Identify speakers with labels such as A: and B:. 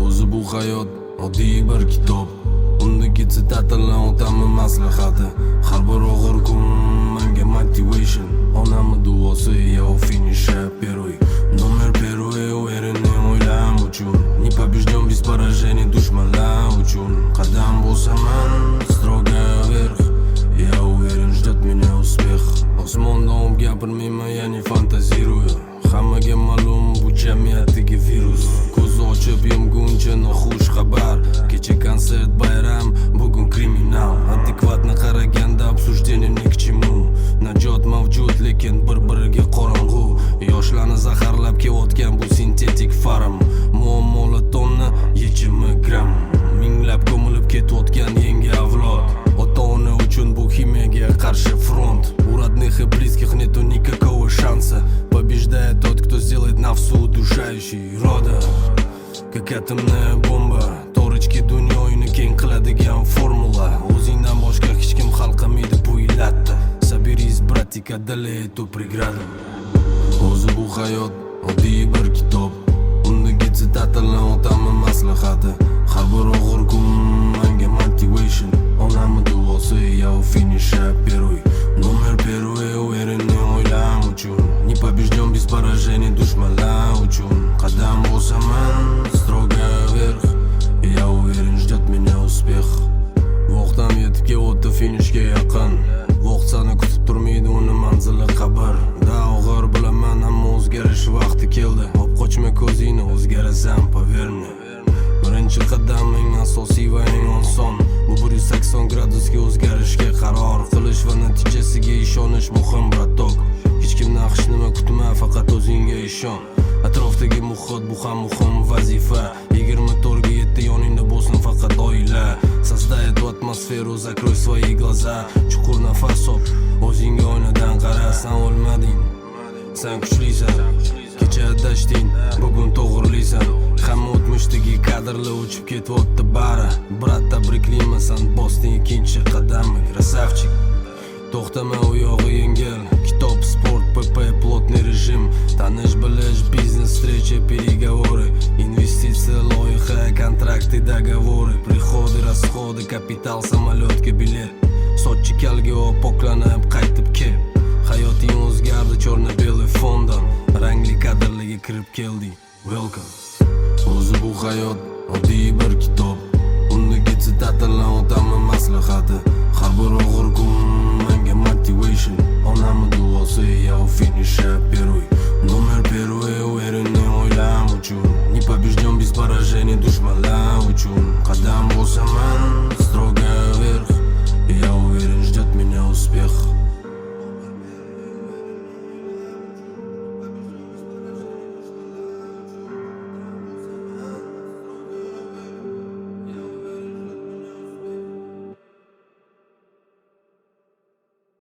A: O'zi bu hayot oddiy bir kitob. Undagi sitatlar o'taman maslahati. Har bir og'ir kun menga motivation. Onamning duosi yo finish первый. Номер первый уверенный o'ylam uchun. Не побежден без поражений dushmanlar uchun. Qadam bosaman strogo вверх. Я уверен, ждет меня успех. Osmondan gapirmayman, ya'ni fantazirую. Hammaga ma'lum bu jamiyatdagi virus. Ko'z ochib yumguncha noxush xabar. Kecha konsert bayram, bugun kriminal. Adekvatni qaraganda обсуждениемni к чему? Najot mavjud, lekin bir-biriga qorong'u. Yoshlarni zaharlab kelayotgan bu sintetik faram. Muammolar tonna, yechimi gram. Minglab ko'milib ketayotgan yangi avlod. Ota-ona uchun bu химияga qarshi front. У родных и близких нету никакого шанса. Побеждает тот, кто сделает навсу удушающий рода. Как атомная бомба. To'richki dunyoyini keng qiladigan formula. O'zingdan boshqa hech kim hal qilmaydi bu illatni. Соберись, братик, одолей эту преграду. O'zi bu hayot oddiy bir kitob. Undagi sitatlar o'taman maslahati. Har bir og'ir kun menga motivation. Onamning duosi yo finish первый. Номер первый уверенный o'ylam uchun. Не побежден без поражений dushmanlar uchun. Qadam bosaman strogo вверх. Я уверен, ждет меня успех. Vaqtam yetib keldi finishga yaqin. Vaqt seni kutib turmaydi, uni manzili qabr. Da og'ir bilaman, ammo o'zgarish vaqti keldi. Hop qochma ko'zingni, o'zgarasan, поверь. Birinchi qadam eng asosiy va eng oson. Bu 180 gradusga o'zgarishga qaror qilish va natijasiga ishonish muhim, bratok. Hech kimdan hech nima kutma, faqat o'zingga ishon. Atrofdagi muhit bu ham muhim vazifa. 24 ga 7 yoningda bo'lsin faqat oila. Создай эту атмосферу, закрой свои глаза. Chuqur nafas ol, o'zingga oynadan qara. Sen o'lmading, sen kuchlisan. Kecha adashding, bugun to'g'rilaysan. Hamma o'tmishdagi kadrlar o'chib ketyapti bari. Brat, tabriklayman, sen bosding ikkinchi qadamni, красавчик. To'xtama, u yog'i yengil. Kitob, sport, PP, плотный режим. Tanish, bilish, biznes, встречи, переговоры. Investitsiya, loyiha, kontrakti, договоры. Приходы, расходы, kapital, samolyotga bilet. Sochi kalga poklanib qaytib kel. Hayoting o'zgardi, черно-белый fondan. Rangli kadrlarga kirib kelding. Welcome. O'zi bu hayot oddiy bir kitob. Undagi sitatlar o'taman maslahati. Har bir og'ir kun menga motivation. Onamning duosi yo finish первый.